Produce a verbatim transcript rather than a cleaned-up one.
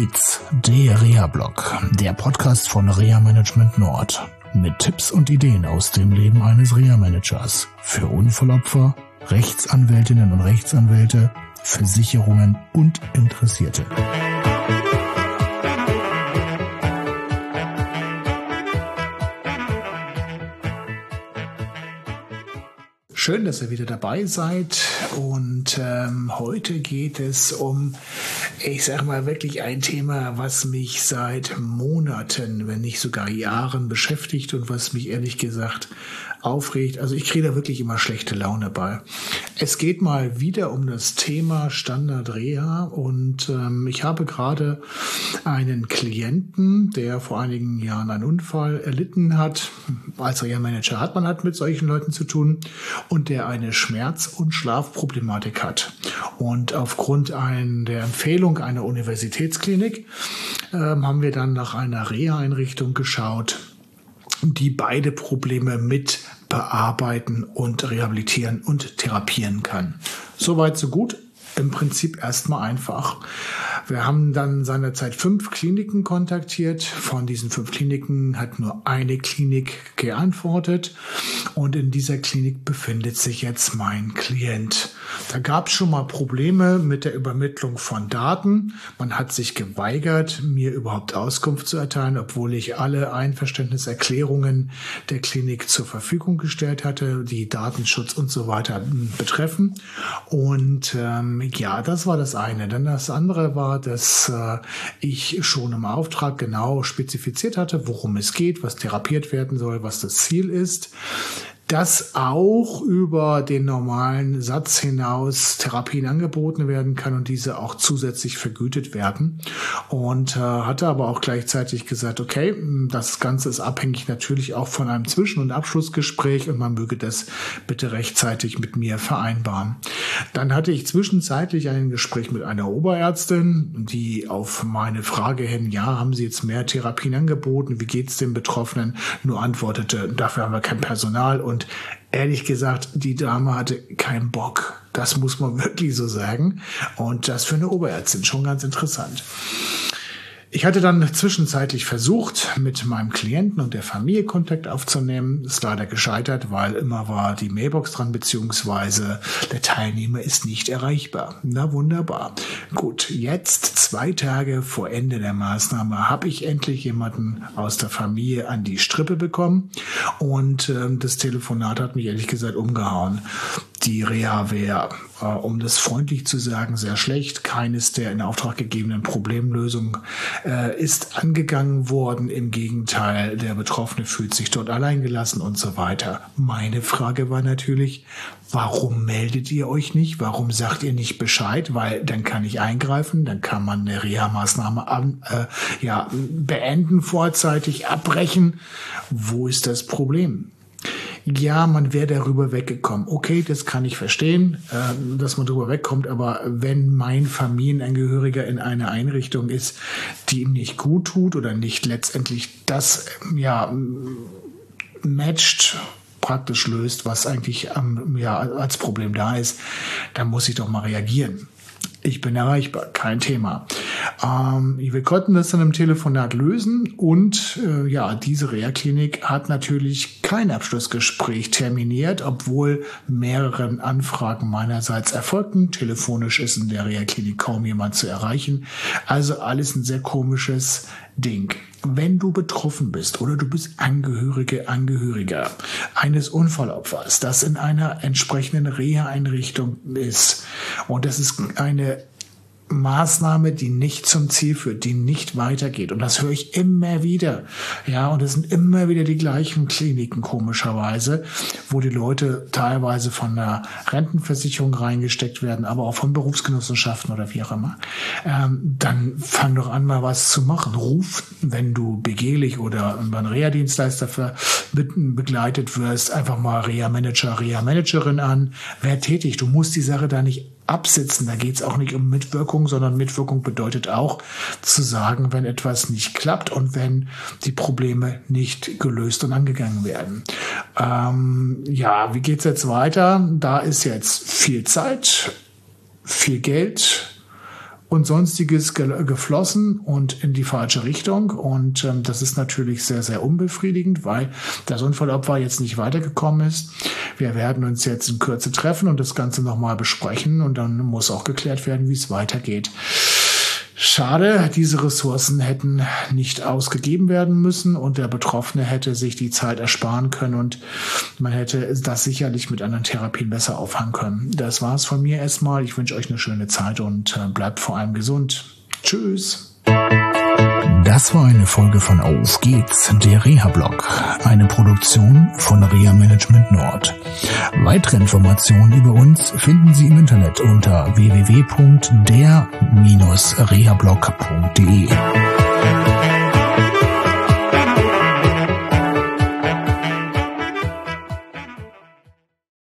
geht's? Der Reha-Blog, der Podcast von Reha Management Nord. Mit Tipps und Ideen aus dem Leben eines Reha-Managers. Für Unfallopfer, Rechtsanwältinnen und Rechtsanwälte, Versicherungen und Interessierte. Schön, dass ihr wieder dabei seid und ähm, heute geht es um, ich sage mal wirklich ein Thema, was mich seit Monaten, wenn nicht sogar Jahren beschäftigt und was mich ehrlich gesagt aufregt. Also ich kriege da wirklich immer schlechte Laune bei. Es geht mal wieder um das Thema Standard Reha und ähm, ich habe gerade einen Klienten, der vor einigen Jahren einen Unfall erlitten hat. Als Reha-Manager hat man halt mit solchen Leuten zu tun und der eine Schmerz- und Schlafproblematik hat. Und aufgrund ein, der Empfehlung einer Universitätsklinik ähm, haben wir dann nach einer Reha-Einrichtung geschaut, die beide Probleme mit bearbeiten und rehabilitieren und therapieren kann. Soweit, so gut. Im Prinzip erstmal einfach. Wir haben dann seinerzeit fünf Kliniken kontaktiert. Von diesen fünf Kliniken hat nur eine Klinik geantwortet. Und in dieser Klinik befindet sich jetzt mein Klient. Da gab es schon mal Probleme mit der Übermittlung von Daten. Man hat sich geweigert, mir überhaupt Auskunft zu erteilen, obwohl ich alle Einverständniserklärungen der Klinik zur Verfügung gestellt hatte, die Datenschutz und so weiter betreffen. Und ähm, ja, das war das eine. Dann das andere war, dass äh, ich schon im Auftrag genau spezifiziert hatte, worum es geht, was therapiert werden soll, was das Ziel ist. Dass auch über den normalen Satz hinaus Therapien angeboten werden kann und diese auch zusätzlich vergütet werden. Und äh, hatte aber auch gleichzeitig gesagt, okay, das Ganze ist abhängig natürlich auch von einem Zwischen- und Abschlussgespräch und man möge das bitte rechtzeitig mit mir vereinbaren. Dann hatte ich zwischenzeitlich ein Gespräch mit einer Oberärztin, die auf meine Frage hin, ja, haben Sie jetzt mehr Therapien angeboten, wie geht's den Betroffenen, nur antwortete, dafür haben wir kein Personal. Und Und ehrlich gesagt, die Dame hatte keinen Bock. Das muss man wirklich so sagen. Und das für eine Oberärztin schon ganz interessant. Ich hatte dann zwischenzeitlich versucht, mit meinem Klienten und der Familie Kontakt aufzunehmen. Ist leider gescheitert, weil immer war die Mailbox dran, beziehungsweise der Teilnehmer ist nicht erreichbar. Na wunderbar. Gut, jetzt zwei Tage vor Ende der Maßnahme habe ich endlich jemanden aus der Familie an die Strippe bekommen. Und äh, das Telefonat hat mich ehrlich gesagt umgehauen. Die Reha wäre, äh, um das freundlich zu sagen, sehr schlecht. Keines der in Auftrag gegebenen Problemlösungen äh, ist angegangen worden. Im Gegenteil, der Betroffene fühlt sich dort alleingelassen und so weiter. Meine Frage war natürlich, warum meldet ihr euch nicht? Warum sagt ihr nicht Bescheid? Weil dann kann ich eingreifen, dann kann man eine Reha-Maßnahme an, äh, ja, beenden, vorzeitig abbrechen. Wo ist das Problem? Ja, man wäre darüber weggekommen. Okay, das kann ich verstehen, äh, dass man darüber wegkommt. Aber wenn mein Familienangehöriger in einer Einrichtung ist, die ihm nicht gut tut oder nicht letztendlich das ja matcht, praktisch löst, was eigentlich ähm, ja als Problem da ist, dann muss ich doch mal reagieren. Ich bin erreichbar, kein Thema. Ähm, wir konnten das dann im Telefonat lösen und äh, ja, diese Reha-Klinik hat natürlich kein Abschlussgespräch terminiert, obwohl mehrere Anfragen meinerseits erfolgten. Telefonisch ist in der Reha-Klinik kaum jemand zu erreichen. Also alles ein sehr komisches Ding. Wenn du betroffen bist oder du bist Angehörige, Angehöriger eines Unfallopfers, das in einer entsprechenden Reha-Einrichtung ist und das ist eine Maßnahme, die nicht zum Ziel führt, die nicht weitergeht. Und das höre ich immer wieder. Ja, und es sind immer wieder die gleichen Kliniken, komischerweise, wo die Leute teilweise von der Rentenversicherung reingesteckt werden, aber auch von Berufsgenossenschaften oder wie auch immer. Ähm, dann fang doch an, mal was zu machen. Ruf, wenn du begehlich oder über einen Reha-Dienstleister ver- begleitet wirst, einfach mal Reha-Manager, Reha-Managerin an. Wer tätig? Du musst die Sache da nicht absitzen. Da geht es auch nicht um Mitwirkung, sondern Mitwirkung bedeutet auch zu sagen, wenn etwas nicht klappt und wenn die Probleme nicht gelöst und angegangen werden. Ähm, ja, wie geht's jetzt weiter? Da ist jetzt viel Zeit, viel Geld und sonstiges ge- geflossen und in die falsche Richtung. Und ähm, das ist natürlich sehr, sehr unbefriedigend, weil das Unfallopfer jetzt nicht weitergekommen ist. Wir werden uns jetzt in Kürze treffen und das Ganze nochmal besprechen und dann muss auch geklärt werden, wie es weitergeht. Schade, diese Ressourcen hätten nicht ausgegeben werden müssen und der Betroffene hätte sich die Zeit ersparen können und man hätte das sicherlich mit anderen Therapien besser auffangen können. Das war's von mir erstmal. Ich wünsche euch eine schöne Zeit und bleibt vor allem gesund. Tschüss. Das war eine Folge von Auf geht's, der Reha-Blog, eine Produktion von Reha Management Nord. Weitere Informationen über uns finden Sie im Internet unter w w w punkt der Bindestrich rehablog punkt de.